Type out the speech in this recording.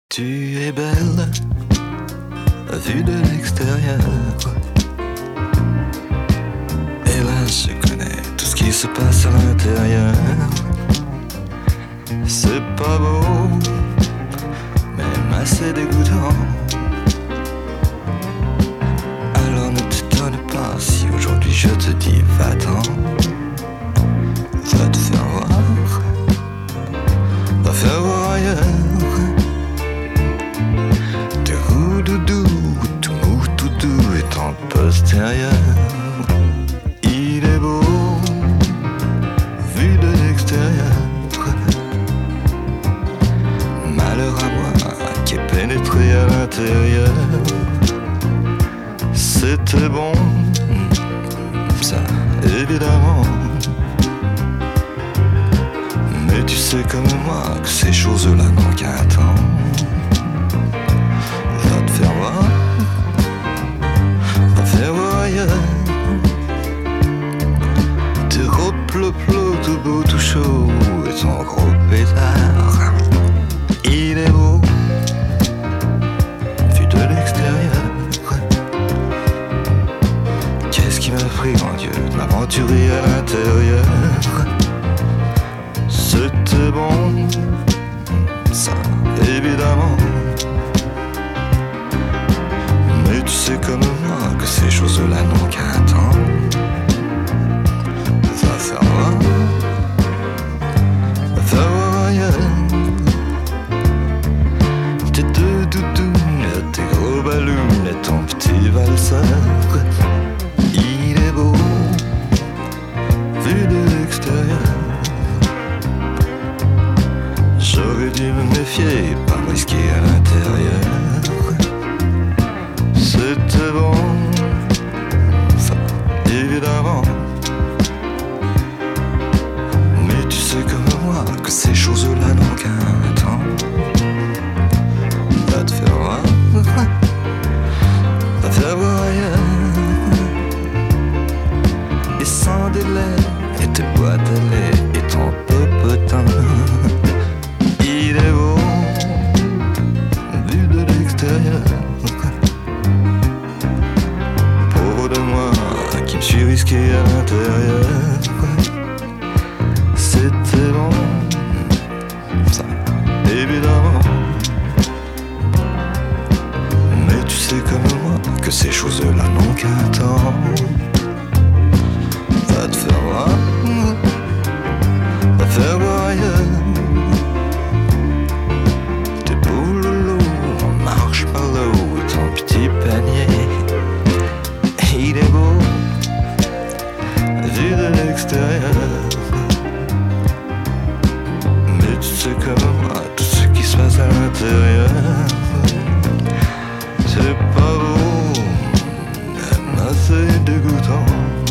Tu es belle, vue de l'extérieur. Et là, je connais tout ce qui se passe à l'intérieur. C'est pas beau, même assez dégoûtant. Alors ne t'étonne pas si aujourd'hui je te dis va-t'en. Va te faire voir, va faire voir ailleurs. Tout mou, tout doux est en postérieur. Il est beau, vu de l'extérieur. Malheur à moi qui est pénétré à l'intérieur. C'était bon, ça évidemment. Mais tu sais comme moi que ces choses-là n'ont qu'un temps. Va te faire voir, va faire voir ailleurs. Tes robes pleu-pleu, tout beau, tout chaud, et ton gros pétard. Il est beau, vu de l'extérieur. Qu'est-ce qui m'a pris, mon Dieu, de m'aventurer à l'intérieur. C'était bon, ça, évidemment. Mais tu sais comme moi que ces choses-là n'ont qu'un temps. Va faire voir, va faire voir ailleurs. Tes deux doudounes, tes gros ballons et ton petit valseur. Il est beau, vu de l'extérieur. J'aurais dû me méfier, pas me risquer à l'intérieur. C'était bon, ça, évidemment. Mais tu sais comme moi que ces choses-là n'ont qu'un temps. Va te faire voir, va faire voir ailleurs. Et sans délai, et tes boîtes à lait, et ton popotin. Il est beau, vu de l'extérieur. Pauvre de moi, qui me suis risqué à l'intérieur. C'était bon, ça, évidemment. Mais tu sais comme moi que ces choses-là n'ont qu'un temps. Va te faire voir, va faire voir ailleurs. Petit panier, il est beau, vu de l'extérieur. Mais tu sais comme moi, tout ce qui se passe à l'intérieur. C'est pas beau, même assez dégoûtant.